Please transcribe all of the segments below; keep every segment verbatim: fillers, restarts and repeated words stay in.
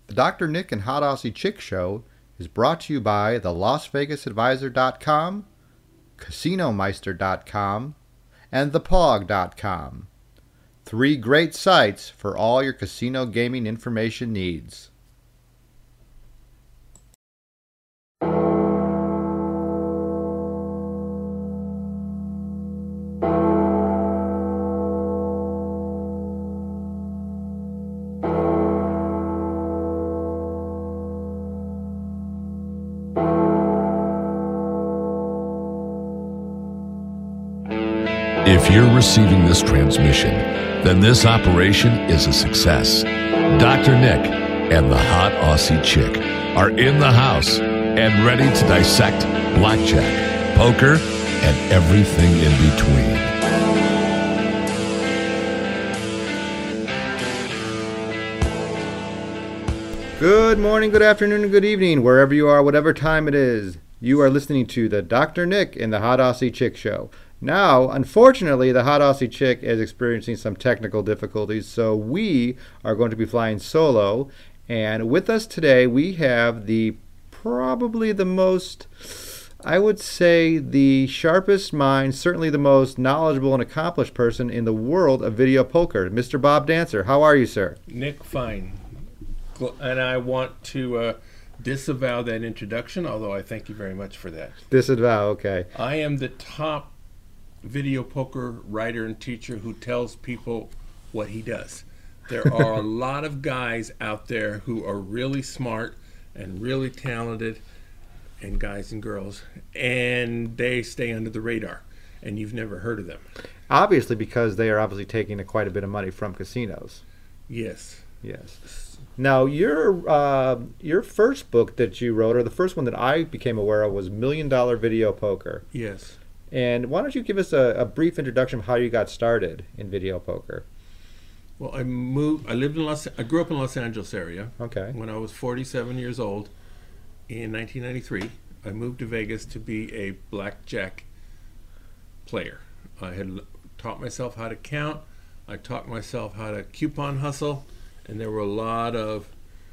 The Doctor Nick and Hot Aussie Chick Show is brought to you by the Las Vegas Advisor dot com, Casino Meister dot com, and the Pog dot com. Three great sites for all your casino gaming information needs. If you're receiving this transmission, then this operation is a success. Doctor Nick and the Hot Aussie Chick are in the house and ready to dissect blackjack, poker, and everything in between. Good morning, good afternoon, and good evening, wherever you are, whatever time it is. You are listening to the Doctor Nick and the Hot Aussie Chick Show. Now, unfortunately, the Hot Aussie Chick is experiencing some technical difficulties, so we are going to be flying solo. And with us today, we have the probably the most, I would say, the sharpest mind, certainly the most knowledgeable and accomplished person in the world of video poker, Mister Bob Dancer. How are you, sir? Nick, fine. And I want to uh, disavow that introduction, although I thank you very much for that. Disavow, okay. I am the top video poker writer and teacher who tells people what he does. There are a lot of guys out there who are really smart and really talented, and guys and girls, and they stay under the radar, and you've never heard of them. Obviously, because they are obviously taking a, quite a bit of money from casinos. Yes. Yes. Now, your uh, your first book that you wrote, or the first one that I became aware of, was Million Dollar Video Poker. Yes. And why don't you give us a, a brief introduction of how you got started in video poker? Well, I moved. I lived in Los. I grew up in Los Angeles area. Okay. When I was forty-seven years old, in nineteen ninety-three, I moved to Vegas to be a blackjack player. I had l- taught myself how to count. I taught myself how to coupon hustle, and there were a lot of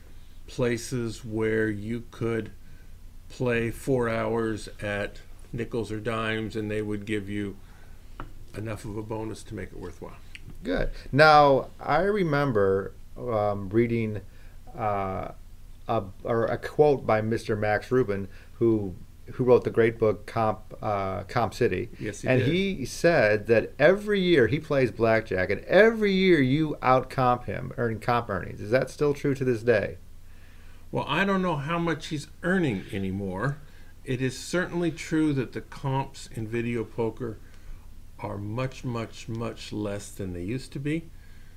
places where you could play four hours at nickels or dimes, and they would give you enough of a bonus to make it worthwhile. Good. Now, I remember um, reading uh, a, or a quote by Mister Max Rubin, who who wrote the great book Comp uh, Comp City. Yes, he and did. he said that every year he plays blackjack, and every year you out comp him, earning comp earnings. Is that still true to this day? Well, I don't know how much he's earning anymore. It is certainly true that the comps in video poker are much, much, much less than they used to be.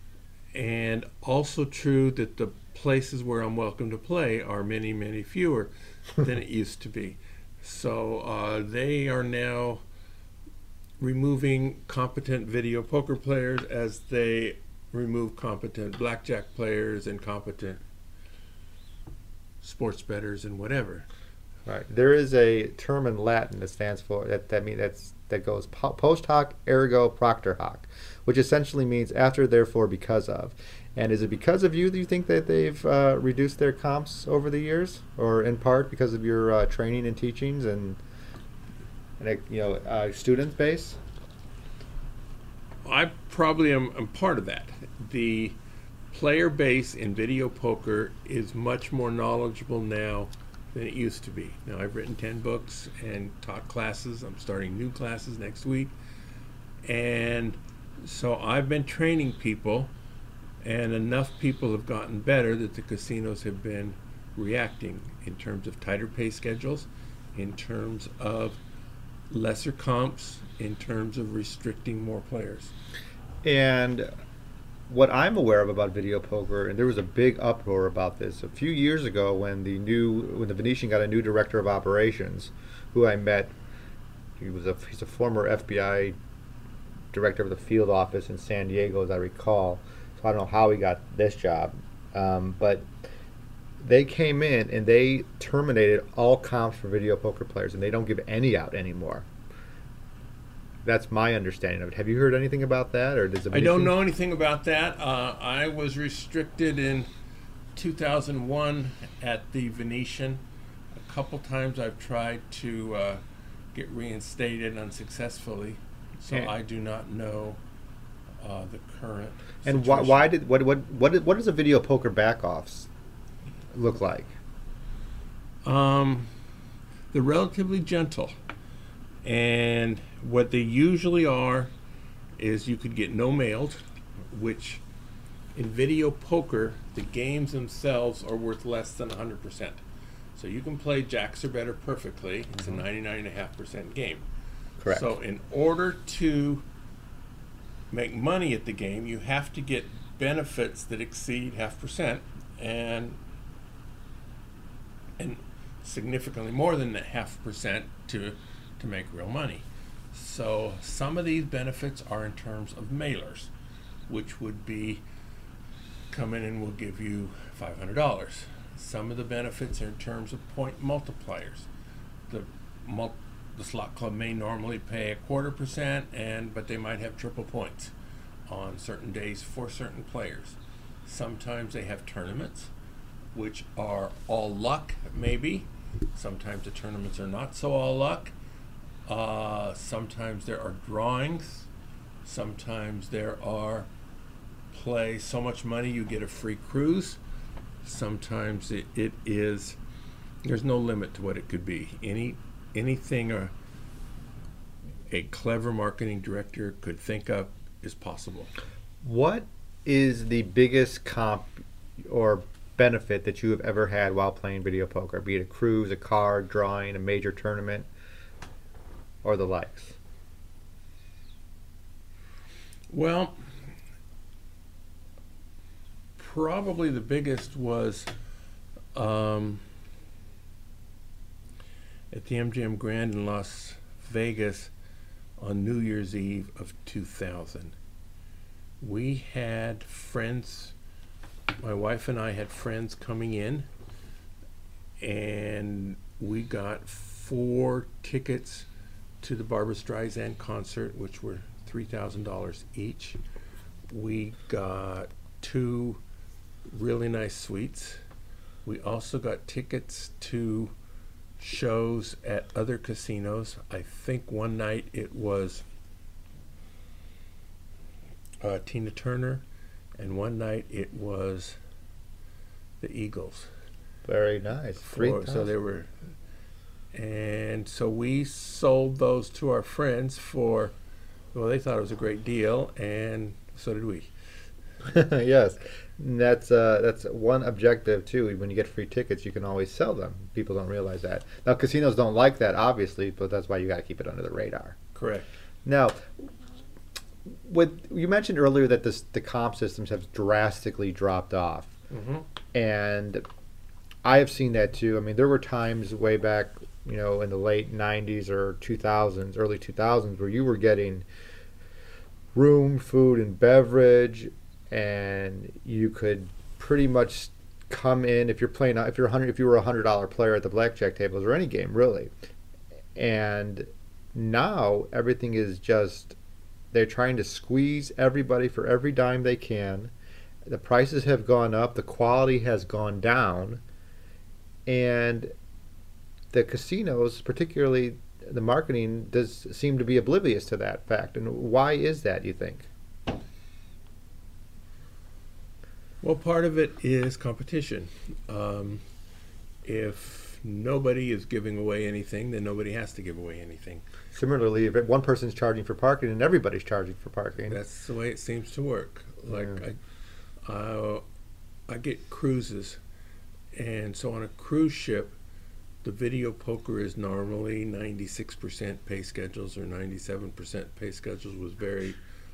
And also true that the places where I'm welcome to play are many, many fewer than it used to be. So uh, they are now removing competent video poker players as they remove competent blackjack players and competent sports bettors and whatever. Right. There is a term in Latin that stands for that. That means that's that goes po- post hoc ergo propter hoc, which essentially means after, therefore, because of. And is it because of you that you think that they've uh, reduced their comps over the years, or in part because of your uh, training and teachings and, and you know, uh, student base? I probably am, am part of that. The player base in video poker is much more knowledgeable now than it used to be. Now, I've written ten books and taught classes. I'm starting new classes next week. And so I've been training people, and enough people have gotten better that the casinos have been reacting in terms of tighter pay schedules, in terms of lesser comps, in terms of restricting more players. And what I'm aware of about video poker, and there was a big uproar about this a few years ago when the new when the Venetian got a new director of operations, who I met. He was a he's a former F B I director of the field office in San Diego, as I recall. So I don't know how he got this job, um, but they came in and they terminated all comps for video poker players, and they don't give any out anymore. That's my understanding of it. Have you heard anything about that, or does it? I don't know anything about that. Uh, I was restricted in two thousand one at the Venetian. A couple times I've tried to uh, get reinstated unsuccessfully, so And- I do not know uh, the current. And why, situation. why did what what what what does a video poker backoffs look like? Um, they're relatively gentle, and what they usually are is you could get no mailed, which in video poker the games themselves are worth less than one hundred percent. So you can play jacks or better perfectly. It's a ninety-nine point five percent game. Correct. So in order to make money at the game, you have to get benefits that exceed half percent, and and significantly more than that half percent to to make real money. So some of these benefits are in terms of mailers, which would be come in and we'll give you five hundred dollars. Some of the benefits are in terms of point multipliers. The mul- the slot club may normally pay a quarter percent, and but they might have triple points on certain days for certain players. Sometimes they have tournaments, which are all luck, maybe. Sometimes the tournaments are not so all luck. Uh, sometimes there are drawings. Sometimes there are play so much money you get a free cruise. Sometimes it, it is, there's no limit to what it could be. Any anything a, a clever marketing director could think of is possible. What is the biggest comp or benefit that you have ever had while playing video poker, be it a cruise, a card, drawing, a major tournament, or the likes? Well, probably the biggest was um, at the M G M Grand in Las Vegas on New Year's Eve of two thousand. We had friends, my wife and I had friends coming in, and we got four tickets to the Barbra Streisand concert, which were three thousand dollars each. We got two really nice suites. We also got tickets to shows at other casinos. I think one night it was uh, Tina Turner, and one night it was the Eagles. Very nice. Three For, so they were, and so we sold those to our friends for, well, they thought it was a great deal, and so did we. Yes, and that's uh, that's one objective too. When you get free tickets, you can always sell them. People don't realize that. Now, casinos don't like that, obviously, but that's why you got to keep it under the radar. Correct. Now, with you mentioned earlier that this, the comp systems have drastically dropped off, Mm-hmm. and I have seen that too. I mean, there were times way back, you know, in the late nineties or two thousands, early two thousands, where you were getting room, food, and beverage, and you could pretty much come in if you're playing if you're a hundred if you were a hundred dollar player at the blackjack tables or any game really. And now everything is just, they're trying to squeeze everybody for every dime they can. The prices have gone up, the quality has gone down, and the casinos, particularly the marketing, does seem to be oblivious to that fact. And why is that, you think? Well, part of it is competition. Um, if nobody is giving away anything, then nobody has to give away anything. Similarly, if one person's charging for parking and everybody's charging for parking. That's the way it seems to work. Like Yeah. I, uh, I get cruises, and so on a cruise ship, the video poker is normally ninety-six percent pay schedules or ninety-seven percent pay schedules with very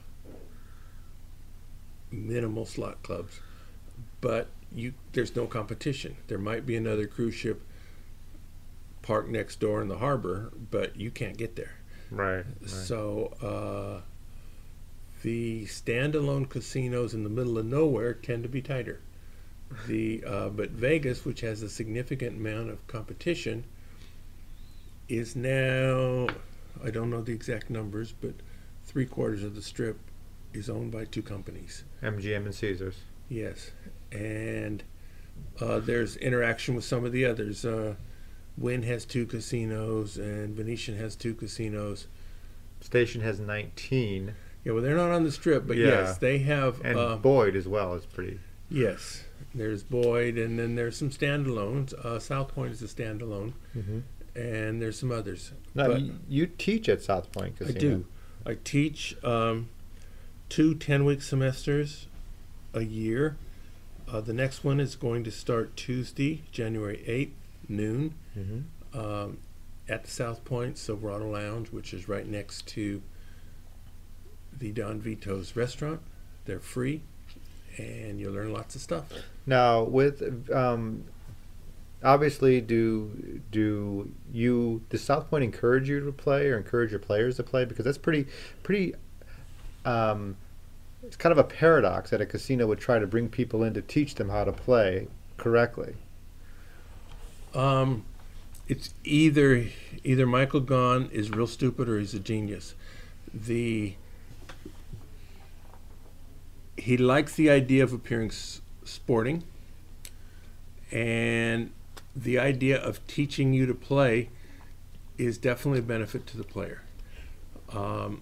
minimal slot clubs. But you, there's no competition. There might be another cruise ship parked next door in the harbor, but you can't get there. Right. So uh, the standalone casinos in the middle of nowhere tend to be tighter. The uh, but Vegas, which has a significant amount of competition, is now, I don't know the exact numbers, but three quarters of the strip is owned by two companies. M G M and Caesars. Yes, and Uh, there's interaction with some of the others. Uh, Wynn has two casinos, and Venetian has two casinos. Station has nineteen. Yeah, well, they're not on the Strip, but Yeah. yes, they have. And uh, Boyd as well is pretty. Yes, there's Boyd, and then there's some standalones. Uh, South Point is a standalone, Mm-hmm. and there's some others. Now, But you, you teach at South Point I Casino. do. I teach um, two ten-week semesters a year. Uh, the next one is going to start Tuesday, January eighth, noon, Mm-hmm. um, at the South Point Silverado Lounge, which is right next to the Don Vito's restaurant. They're free, and you'll learn lots of stuff. Now, with um, obviously, do do you does South Point encourage you to play or encourage your players to play? Because that's pretty pretty. Um, it's kind of a paradox that a casino would try to bring people in to teach them how to play correctly. Um, it's either either Michael Gaughan is real stupid or he's a genius. The he likes the idea of appearing s- sporting, and the idea of teaching you to play is definitely a benefit to the player. Um,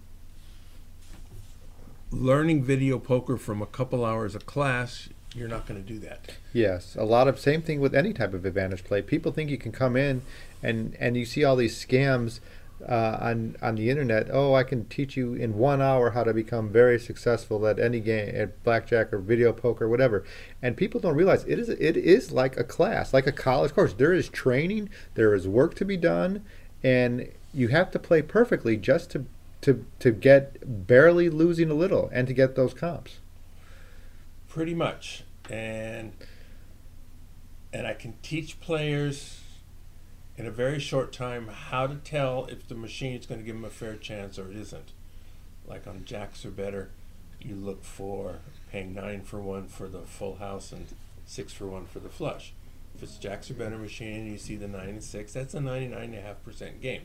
learning video poker from a couple hours of class, you're not going to do that. Yes, a lot of same thing with any type of advantage play. People think you can come in and and you see all these scams uh, on on the internet. Oh, I can teach you in one hour how to become very successful at any game, at blackjack or video poker, whatever. And people don't realize it is it is like a class, like a college course. There is training, there is work to be done, and you have to play perfectly just to to to get barely losing a little and to get those comps. Pretty much. And and I can teach players in a very short time how to tell if the machine is going to give them a fair chance or it isn't. Like on jacks or better, you look for paying nine for one for the full house and six for one for the flush. If it's jacks or better machine and you see the nine and six, that's a ninety-nine point five percent game.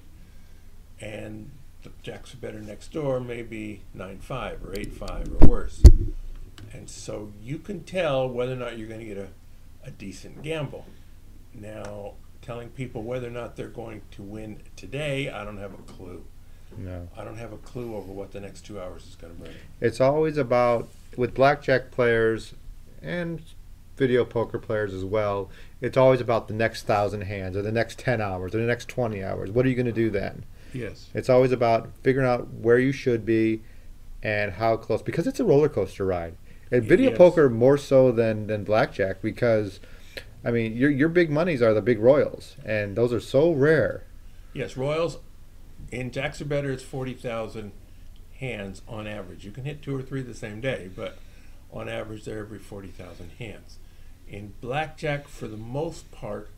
And the jacks or better next door may be nine five or eight five or worse. And so you can tell whether or not you're going to get a, a decent gamble. Now, telling people whether or not they're going to win today, I don't have a clue. No. I don't have a clue over what the next two hours is going to bring. It's always about, with blackjack players and video poker players as well, it's always about the next thousand hands or the next ten hours or the next twenty hours. What are you going to do then? Yes. It's always about figuring out where you should be and how close, because it's a roller coaster ride. And video Yes. poker more so than, than blackjack, because, I mean, your your big monies are the big royals, and those are so rare. Yes, Royals, in jacks or better, it's forty thousand hands on average. You can hit two or three the same day, but on average, they're every forty thousand hands. In blackjack, for the most part,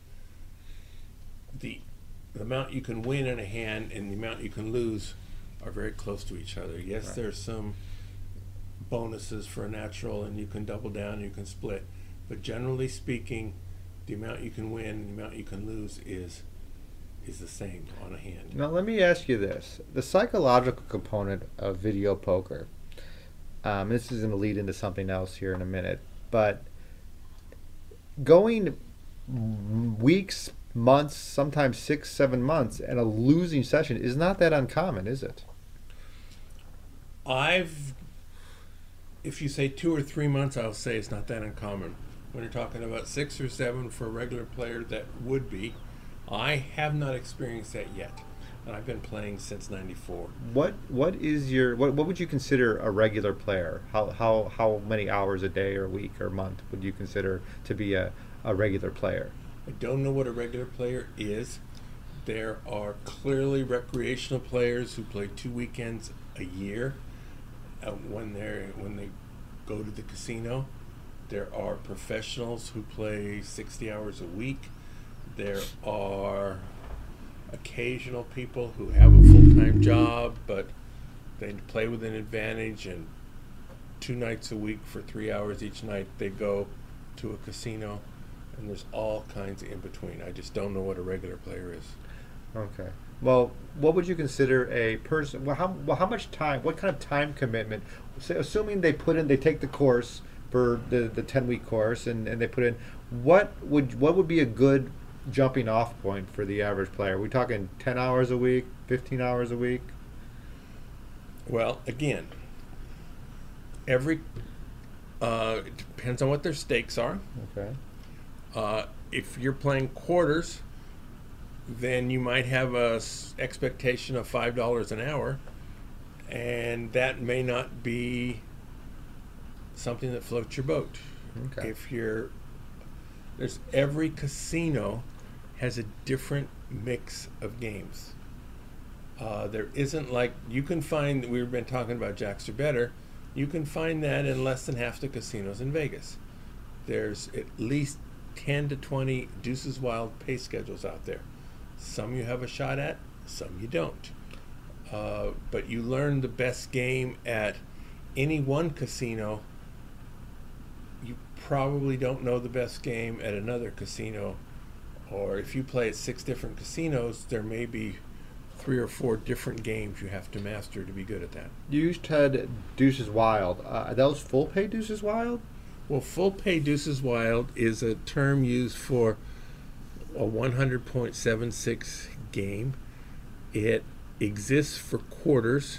the, the amount you can win in a hand and the amount you can lose are very close to each other. Yes, Right. there's some bonuses for a natural, and you can double down, you can split. But generally speaking, the amount you can win and the amount you can lose is is the same on a hand. Now, let me ask you this. The psychological component of video poker, um, this is going to lead into something else here in a minute, but going weeks, months, sometimes six, seven months, and a losing session is not that uncommon, is it? I've, if you say two or three months, I'll say it's not that uncommon. When you're talking about six or seven for a regular player, that would be. I have not experienced that yet, and I've been playing since ninety-four. What what is your what what would you consider a regular player? How how how many hours a day or week or month would you consider to be a, a regular player? I don't know what a regular player is. There are clearly recreational players who play two weekends a year uh, when they're when they go to the casino. There are professionals who play sixty hours a week. There are occasional people who have a full-time job, but they play with an advantage, and two nights a week for three hours each night they go to a casino, and there's all kinds in between. I just don't know what a regular player is. Okay. Well, what would you consider a person? Well, how well, how much time? What kind of time commitment? Say, assuming they put in, they take the course for the the ten week course, and, and they put in what would what would be a good jumping off point for the average player? Are we talking ten hours a week, fifteen hours a week? Well, again, every uh, it depends on what their stakes are. Okay. Uh, if you're playing quarters, then you might have a s- expectation of five dollars an hour, and that may not be something that floats your boat. Okay. If you're there's every casino has a different mix of games. Uh, there isn't like you can find. We've been talking about Jacks or Better. You can find that in less than half the casinos in Vegas. There's at least ten to twenty Deuces Wild pay schedules out there. Some you have a shot at, some you don't. Uh, but you learn the best game at any one casino. You probably don't know the best game at another casino. Or if you play at six different casinos, there may be three or four different games you have to master to be good at that. You said Deuces Wild. Uh, are those full pay Deuces Wild? Well, full pay Deuces Wild is a term used for a one hundred point seven six game. It exists for quarters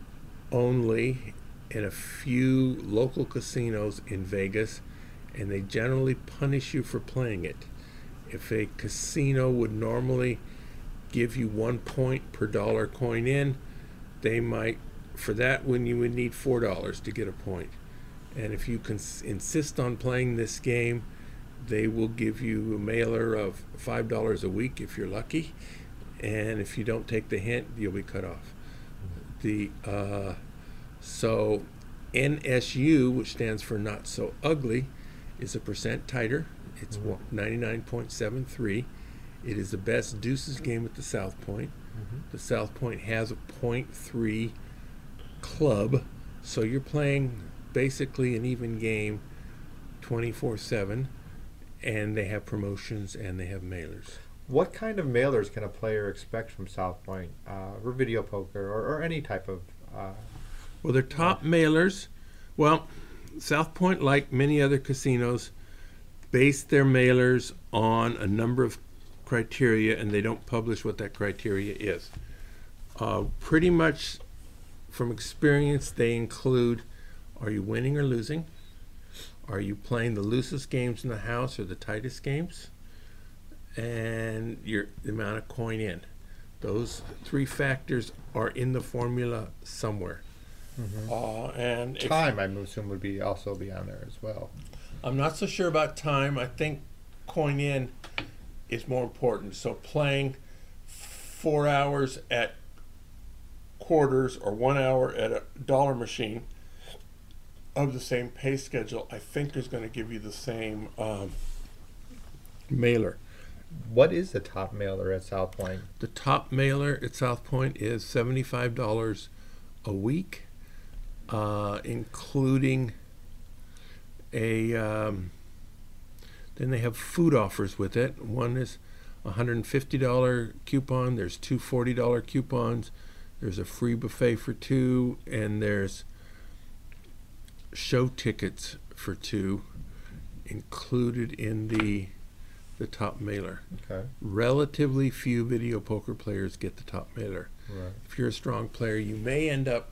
only in a few local casinos in Vegas, and they generally punish you for playing it. If a casino would normally give you one point per dollar coin in, they might, for that one, you would need four dollars to get a point. And if you can insist on playing this game, they will give you a mailer of five dollars a week if you're lucky. And if you don't take the hint, you'll be cut off. The uh, so N S U, which stands for Not So Ugly, is a percent tighter. It's Mm-hmm. ninety-nine point seven three. It is the best Deuces game at the South Point. Mm-hmm. The South Point has a point three club, so you're playing basically an even game twenty-four seven, and they have promotions and they have mailers. What kind of mailers can a player expect from South Point, uh, or video poker, or, or any type of? Uh, Well, their top mailers, well, South Point, like many other casinos, base their mailers on a number of criteria, and they don't publish what that criteria is. Uh, pretty much from experience, they include, are you winning or losing? Are you playing the loosest games in the house or the tightest games? And your the amount of coin in. Those three factors are in the formula somewhere. mm-hmm. Uh, and if- Time, I assume, would be also be on there as well. I'm not so sure about time. I think coin in is more important. So playing four hours at quarters or one hour at a dollar machine of the same pay schedule, I think is going to give you the same um, mailer. What is the top mailer at South Point? The top mailer at South Point is seventy-five dollars a week, uh, including a um, then they have food offers with it. One is a one hundred fifty dollars coupon. There's two forty dollars coupons. There's a free buffet for two, and there's show tickets for two included in the the top mailer. Okay. Relatively few video poker players get the top mailer. Right. If you're a strong player, you may end up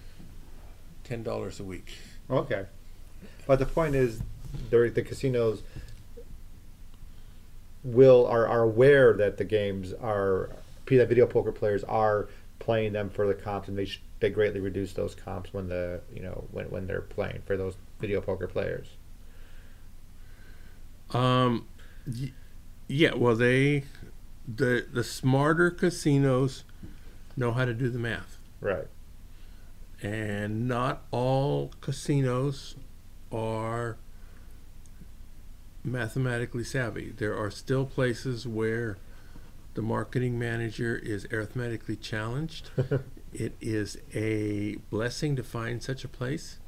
ten dollars a week. Okay. But the point is, the the casinos will are, are aware that the games are that video poker players are playing them for the comps, and they sh- they greatly reduce those comps when the you know when when they're playing for those video poker players. Um, y- yeah. Well, they the the smarter casinos know how to do the math, Right. and not all casinos are mathematically savvy. There are still places where the marketing manager is arithmetically challenged. It is a blessing to find such a place.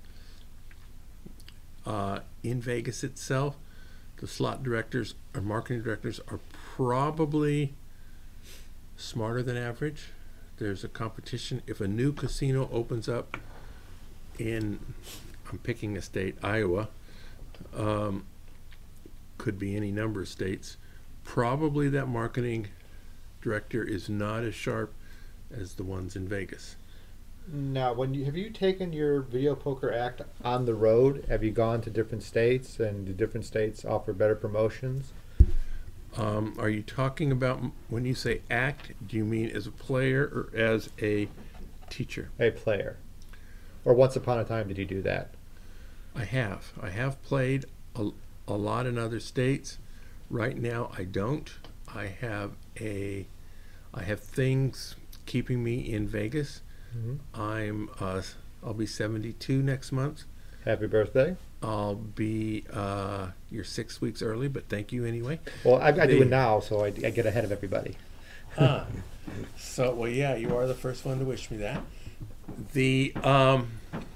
Uh, in Vegas itself, the slot directors or marketing directors are probably smarter than average. There's a competition. If a new casino opens up in, I'm picking a state, Iowa, um, could be any number of states. Probably that marketing director is not as sharp as the ones in Vegas. Now, when you have you taken your Video Poker Act on the road? Have you gone to different states, and do different states offer better promotions? Um, are you talking about, when you say act, do you mean as a player or as a teacher? A player. Or once upon a time did you do that? I have. I have played a, a lot in other states. Right now I don't. I have a I have things keeping me in Vegas. Mm-hmm. I'm uh, I'll be seventy-two next month. Happy birthday. I'll be uh, you're six weeks early, but thank you anyway. Well, I, I The- do it now, so I, I get ahead of everybody. Huh. So, well, yeah, you are the first one to wish me that. The um,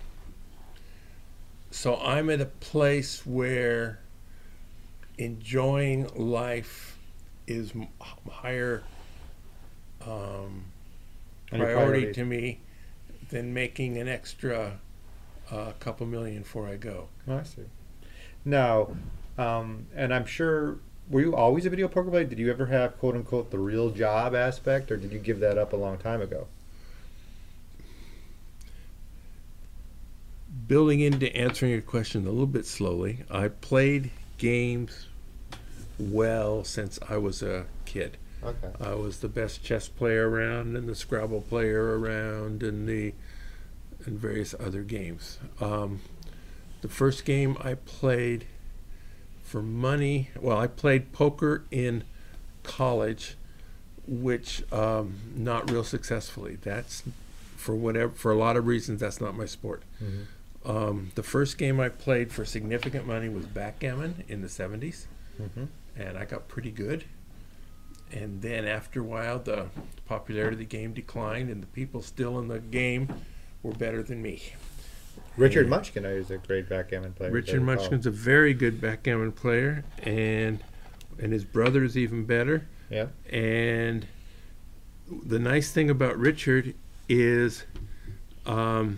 so I'm at a place where enjoying life is m- higher um, On your priority priorities. to me than making an extra uh, couple million before I go. Oh, I see. Now, um, and I'm sure, were you always a video poker player? Did you ever have, quote unquote, the real job aspect, or did you give that up a long time ago? Building into answering your question a little bit slowly, I played games well since I was a kid. Okay. I was the best chess player around, and the Scrabble player around, and the and various other games. Um, the first game I played for money, well, I played poker in college, which um, not real successfully. That's for whatever for a lot of reasons. That's not my sport. Mm-hmm. Um, the first game I played for significant money was backgammon in the seventies, Mm-hmm. and I got pretty good. And then after a while, the popularity of the game declined, and the people still in the game were better than me. Richard And Munchkin is a great backgammon player. as I Richard recall. Munchkin's a very good backgammon player, and and his brother is even better. Yeah. And the nice thing about Richard is um,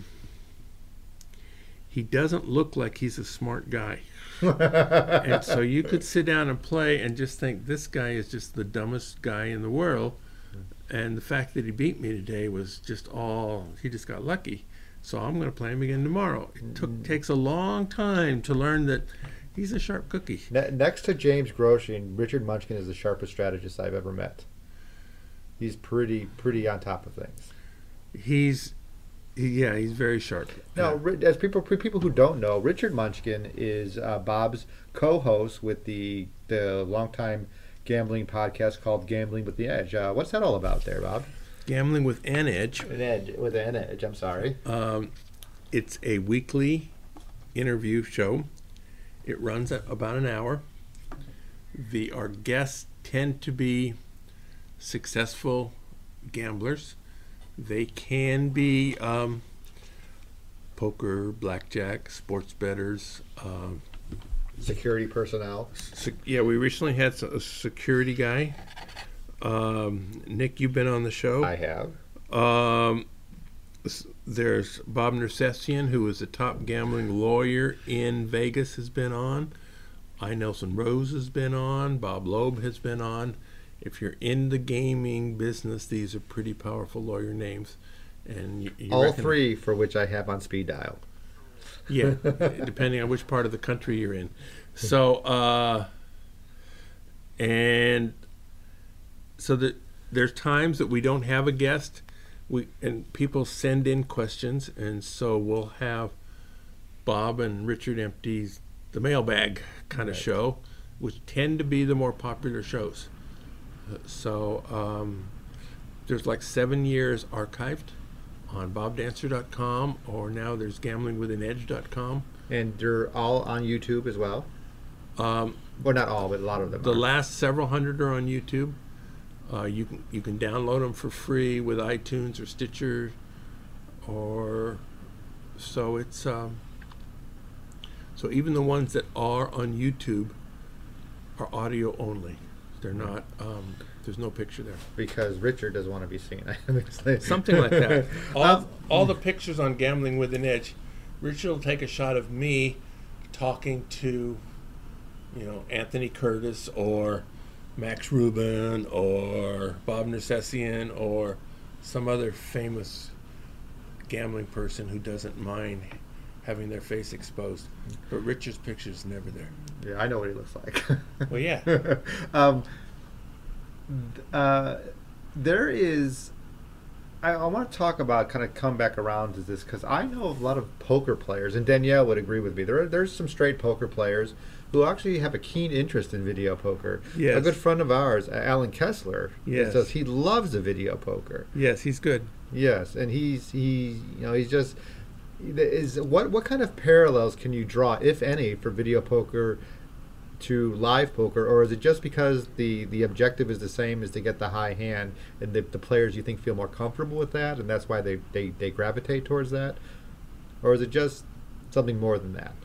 he doesn't look like he's a smart guy. And so you could sit down and play and just think, this guy is just the dumbest guy in the world. And the fact that he beat me today was just all, he just got lucky. So I'm going to play him again tomorrow. It took takes a long time to learn that he's a sharp cookie. Ne- next to James Grosjean, Richard Munchkin is the sharpest strategist I've ever met. He's pretty pretty on top of things. He's, he, yeah, he's very sharp. Now, Ri- as people for people who don't know, Richard Munchkin is uh, Bob's co-host with the the longtime gambling podcast called Gambling with the Edge. Uh, what's that all about, there, Bob? Gambling with an Edge. An edge with an edge. I'm sorry. Um, it's a weekly interview show. It runs at about an hour. The our guests tend to be successful gamblers. They can be um, poker, blackjack, sports bettors. Um, Security personnel. sec- yeah, we recently had s- a security guy. Um, Nick, you've been on the show. I have. Um, s- there's Bob Nersessian, who is a top gambling lawyer in Vegas, has been on. I. Nelson Rose has been on. Bob Loeb has been on. If you're in the gaming business, these are pretty powerful lawyer names. And you, you All reckon- three for which I have on speed dial. Yeah, depending on which part of the country you're in. So, uh, and so that there's times that we don't have a guest, we and people send in questions, and so we'll have Bob and Richard empties the mailbag kind of Right. show, which tend to be the more popular shows. Uh, So um, there's like seven years archived on bob dancer dot com, or now there's gambling with an edge dot com. And they're all on YouTube as well. Um, Well, not all, but a lot of them the are. last several hundred are on YouTube. Uh, you can you can download them for free with iTunes or Stitcher, or so it's um, so even the ones that are on YouTube are audio only. They're not. Um, there's no picture there. Because Richard doesn't want to be seen. Something like that. All, Um, all the pictures on Gambling with an Edge, Richard will take a shot of me talking to, you know, Anthony Curtis or Max Rubin or Bob Nersessian or some other famous gambling person who doesn't mind having their face exposed. But Richard's picture is never there. Yeah, I know what he looks like. Well, yeah. um, uh, there is... I, I want to talk about, kind of come back around to this, because I know a lot of poker players, and Danielle would agree with me. There are, there's some straight poker players who actually have a keen interest in video poker. Yes. A good friend of ours, Alan Kessler, Yes. says he loves the video poker. Yes, he's good. Yes, and he's he you know he's just is what what kind of parallels can you draw, if any, for video poker to live poker, or is it just because the the objective is the same, is to get the high hand, and the, the players you think feel more comfortable with that, and that's why they, they, they gravitate towards that, or is it just something more than that?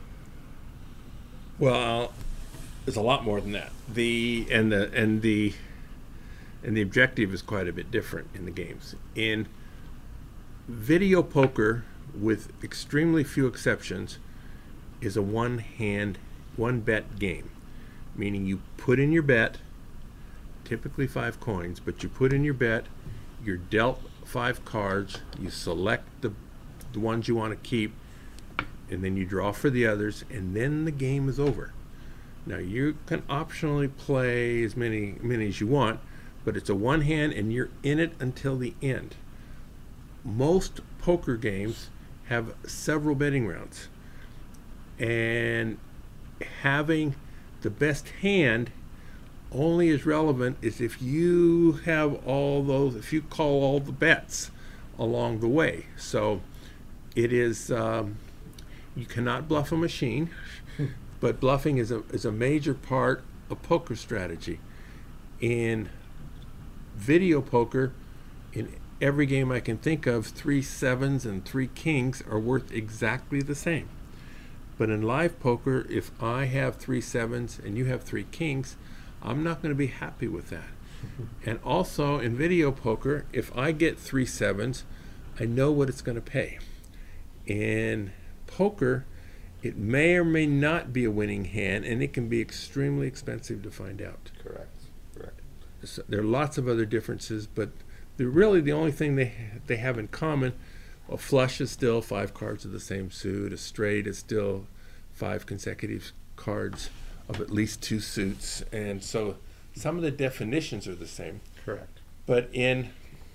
Well, there's a lot more than that. The and the and the and the objective is quite a bit different in the games. In video poker, with extremely few exceptions, is a one hand, one bet game. Meaning you put in your bet, typically five coins, but you put in your bet, you're dealt five cards, you select the, the ones you want to keep, and then you draw for the others, and then the game is over. Now you can optionally play as many, many as you want, but it's a one hand and you're in it until the end. Most poker games have several betting rounds, and having the best hand only is relevant is if you have all those, if you call all the bets along the way. So it is, um, you cannot bluff a machine, but bluffing is a, is a major part of poker strategy. In video poker, in every game I can think of, three sevens and three kings are worth exactly the same. But in live poker, if I have three sevens and you have three kings, I'm not going to be happy with that. And also in video poker, if I get three sevens, I know what it's going to pay. In poker, it may or may not be a winning hand, and it can be extremely expensive to find out. Correct. Correct. So there are lots of other differences, but they're really the only thing they they have in common. A flush is still five cards of the same suit. A straight is still five consecutive cards of at least two suits. And so some of the definitions are the same. Correct. But in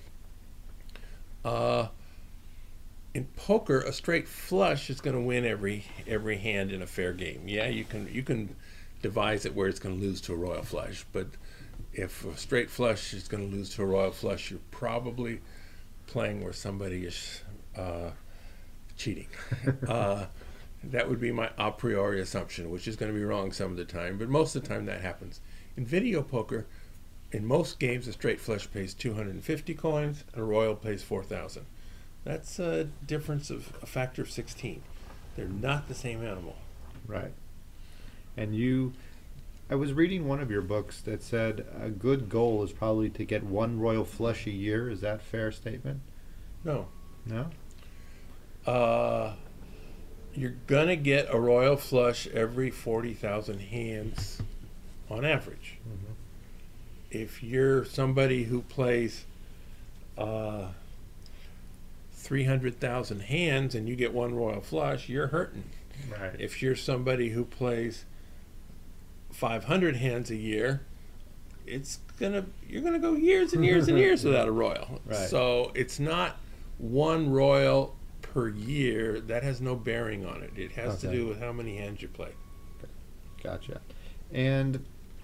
uh, in poker, a straight flush is going to win every every hand in a fair game. Yeah, you can you can devise it where it's going to lose to a royal flush, but if a straight flush is going to lose to a royal flush, you're probably playing where somebody is uh, cheating. uh, that would be my a priori assumption, which is going to be wrong some of the time, but most of the time that happens. In video poker, in most games, a straight flush pays two hundred fifty coins and a royal pays four thousand. That's a difference of a factor of sixteen. They're not the same animal. Right. And you, I was reading one of your books that said a good goal is probably to get one royal flush a year. Is that a fair statement? No. No? Uh, you're going to get a royal flush every forty thousand hands on average. Mm-hmm. If you're somebody who plays uh, three hundred thousand hands and you get one royal flush, you're hurting. Right. If you're somebody who plays five hundred hands a year, it's gonna you're gonna go years and years and years without a royal. Right. So it's not one royal per year. That has no bearing on it. It has to Okay. do with how many hands you play. Gotcha. And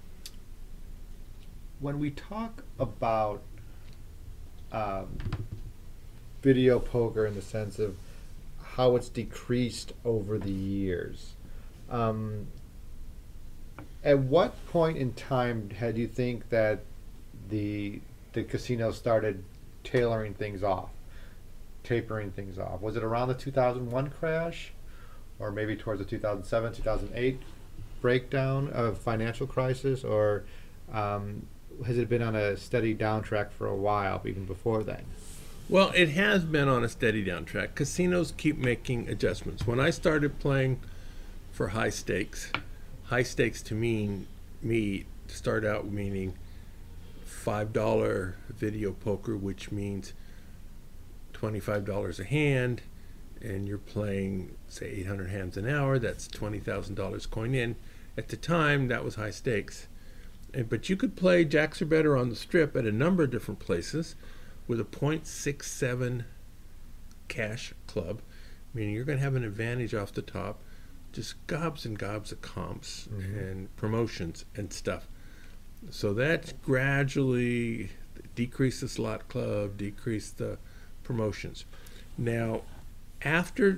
when we talk about um, video poker in the sense of how it's decreased over the years, um, at what point in time had you think that the the casinos started tailoring things off, tapering things off? Was it around the two thousand one crash, or maybe towards the two thousand seven, two thousand eight breakdown of financial crisis, or um, has it been on a steady downtrack for a while, even before then? Well, it has been on a steady downtrack. Casinos keep making adjustments. When I started playing for high stakes. High stakes to mean me start out meaning five dollar video poker, which means twenty-five dollars a hand, and you're playing, say, eight hundred hands an hour. That's twenty thousand dollars coin in. At the time, that was high stakes. And, but you could play jacks or better on the strip at a number of different places with a point six seven cash club, meaning you're going to have an advantage off the top. Just gobs and gobs of comps mm-hmm. and promotions and stuff. So that gradually decreased the slot club, decreased the promotions. Now, after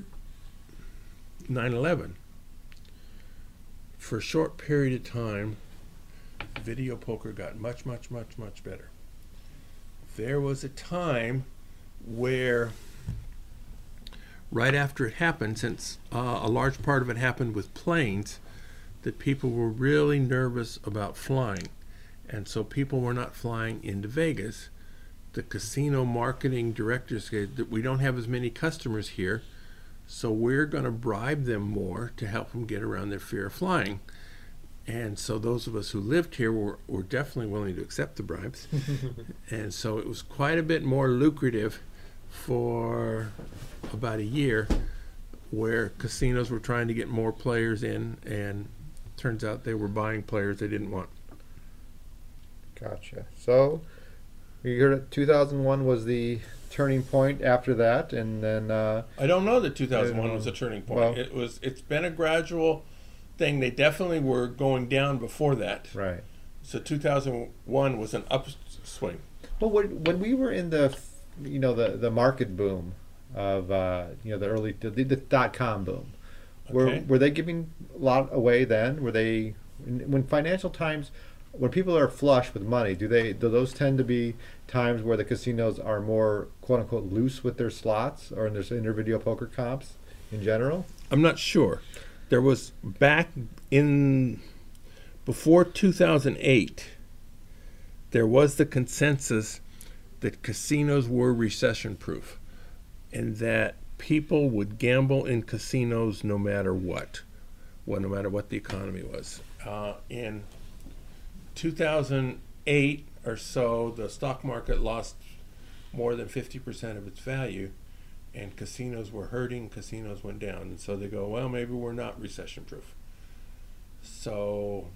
nine eleven, for a short period of time, video poker got much, much, much, much better. There was a time where, right after it happened, since uh, a large part of it happened with planes, that people were really nervous about flying. And so people were not flying into Vegas. The casino marketing directors said that we don't have as many customers here, so we're going to bribe them more to help them get around their fear of flying. And so those of us who lived here were, were definitely willing to accept the bribes. And so it was quite a bit more lucrative for about a year, where casinos were trying to get more players in, and turns out they were buying players they didn't want. Gotcha. So you heard it, two thousand one was the turning point after that, and then uh, I don't know that two thousand one was a turning point. Well, it was. It's been a gradual thing. They definitely were going down before that. Right. So two thousand one was an upswing. Well, when, when we were in the, you know, the, the market boom of, uh, you know, the early, the, the dot-com boom, were, Okay. were they giving a lot away then? Were they, when Financial Times, when people are flush with money, do they, do those tend to be times where the casinos are more, quote unquote, loose with their slots or in their, in their video poker comps in general? I'm not sure. There was back in before two thousand eight, there was the consensus that casinos were recession proof, and that people would gamble in casinos no matter what, well, no matter what the economy was. Uh, in two thousand eight or so, the stock market lost more than fifty percent of its value, and casinos were hurting, casinos went down. And so they go, well, maybe we're not recession proof. So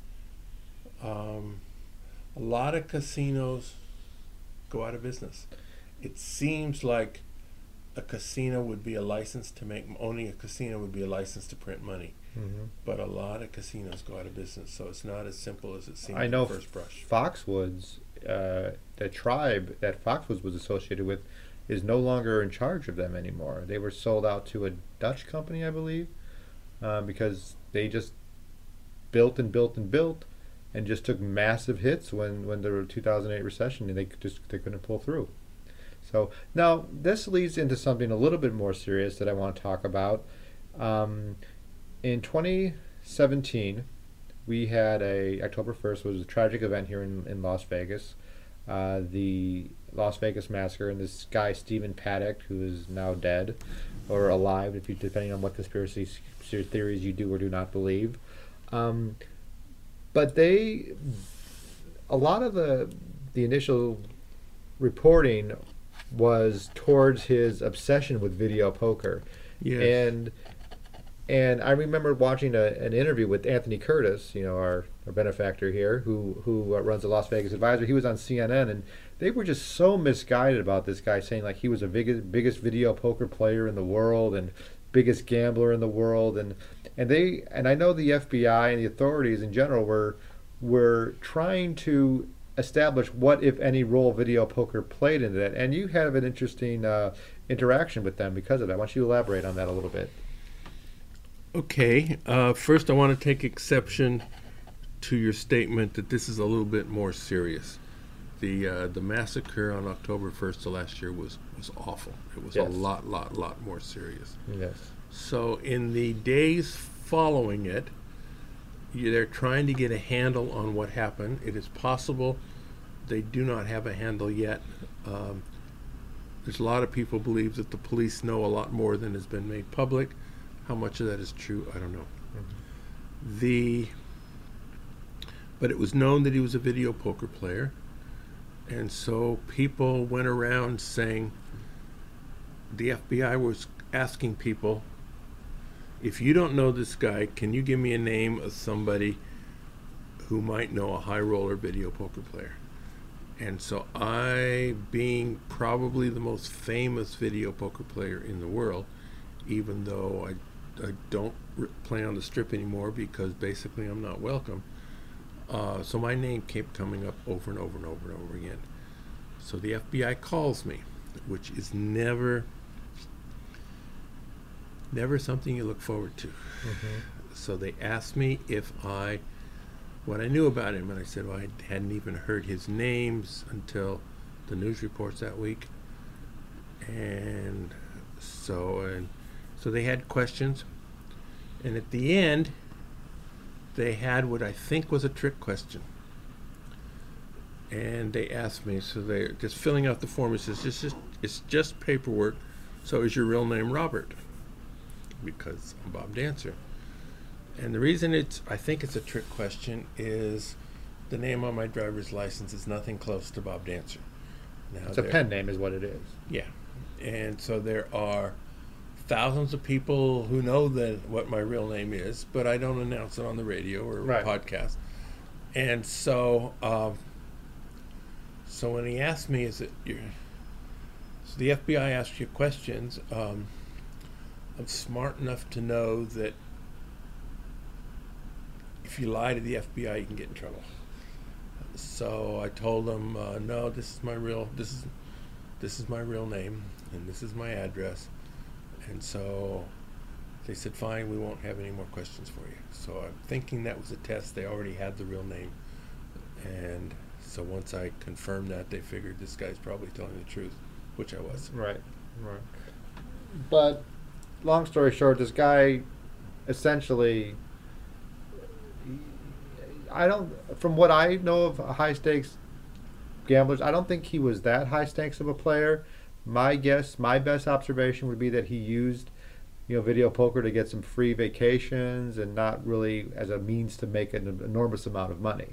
um, a lot of casinos go out of business. It seems like a casino would be a license to make, owning a casino would be a license to print money. Mm-hmm. But a lot of casinos go out of business, so it's not as simple as it seems I know at first brush. Foxwoods, uh, the tribe that Foxwoods was associated with, is no longer in charge of them anymore. They were sold out to a Dutch company, I believe, um, because they just built and built and built, and just took massive hits when when the two thousand eight recession, and they just they couldn't pull through. So now this leads into something a little bit more serious that I want to talk about. Um, in twenty seventeen, we had a October first was a tragic event here in, in Las Vegas. Uh, the Las Vegas Massacre, and this guy Stephen Paddock, who is now dead or alive, if you depending on what conspiracy theories you do or do not believe. Um, but they, a lot of the the initial reporting was towards his obsession with video poker, Yes. and and I remember watching a, an interview with Anthony Curtis, you know, our, our benefactor here, who who uh, runs the Las Vegas Advisor. He was on C N N, and they were just so misguided about this guy, saying like he was the biggest biggest video poker player in the world and biggest gambler in the world, and and they and I know the F B I and the authorities in general were were trying to establish what, if any, role video poker played into that. And you have an interesting uh, interaction with them because of that. Why don't you elaborate on that a little bit? Okay, uh, first I want to take exception to your statement that this is a little bit more serious. The uh, the massacre on October first of last year was, was awful. It was Yes. a lot, lot, lot more serious. Yes. So in the days following it, you- they're trying to get a handle on what happened. It is possible they do not have a handle yet. Um, there's a lot of people believe that the police know a lot more than has been made public. How much of that is true, I don't know. Mm-hmm. The but it was known that he was a video poker player, and so people went around saying the F B I was asking people, if you don't know this guy, can you give me a name of somebody who might know a high roller video poker player? And so I, being probably the most famous video poker player in the world, even though I, I don't r- play on the strip anymore because basically I'm not welcome, uh, so my name kept coming up over and over and over and over again. So the F B I calls me, which is never, never something you look forward to. Mm-hmm. So they asked me if I, what I knew about him, and I said, well, I hadn't even heard his names until the news reports that week. And so, and so they had questions, and at the end, they had what I think was a trick question. And they asked me, so they're just filling out the form. It says, it's just, it's just paperwork. So is your real name Robert? Because I'm Bob Dancer. And the reason it's, I think it's a trick question, is the name on my driver's license is nothing close to Bob Dancer. Now, it's a pen name is what it is. Yeah. And so there are thousands of people who know that what my real name is, but I don't announce it on the radio or right. podcast. And so, um, so when he asked me, is it your, so the F B I asks you questions, um, I'm smart enough to know that if you lie to the F B I, you can get in trouble. So I told them, uh, no, this is my real, this is, this is my real name, and this is my address. And so they said, fine, we won't have any more questions for you. So I'm thinking that was a test. They already had the real name. And so once I confirmed that, they figured this guy's probably telling the truth, which I was. Right, right. But long story short, this guy essentially, I don't, from what I know of high stakes gamblers, I don't think he was that high stakes of a player. My guess, my best observation would be that he used, you know, video poker to get some free vacations and not really as a means to make an enormous amount of money.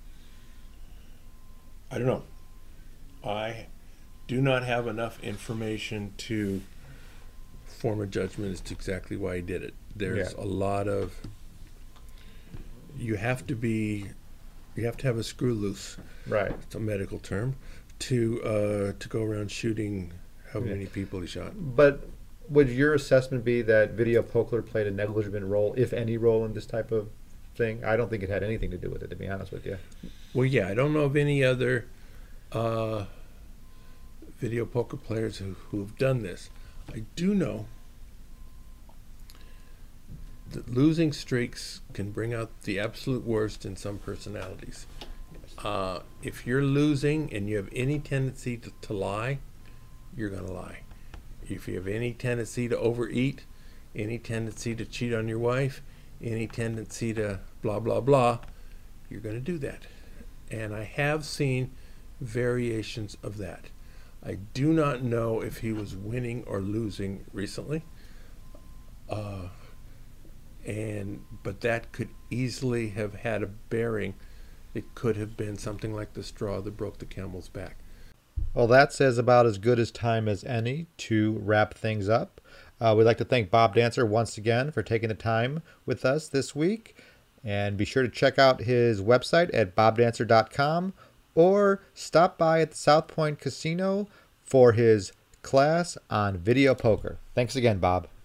I don't know. I do not have enough information to form a judgment as to exactly why he did it. There's yeah. a lot of, you have to be, you have to have a screw loose. Right. It's a medical term to uh, to go around shooting how yeah. many people he shot. But would your assessment be that video poker played a negligible role, if any role, in this type of thing? I don't think it had anything to do with it, to be honest with you. Well, yeah, I don't know of any other uh, video poker players who, who have done this. I do know that losing streaks can bring out the absolute worst in some personalities. Uh, if you're losing and you have any tendency to, to lie, you're going to lie. If you have any tendency to overeat, any tendency to cheat on your wife, any tendency to blah, blah, blah, you're going to do that. And I have seen variations of that. I do not know if he was winning or losing recently. Uh, and but that could easily have had a bearing. It could have been something like the straw that broke the camel's back. Well, that says about as good as time as any to wrap things up. Uh, we'd like to thank Bob Dancer once again for taking the time with us this week. And be sure to check out his website at bob dancer dot com or stop by at the South Point Casino for his class on video poker. Thanks again, Bob.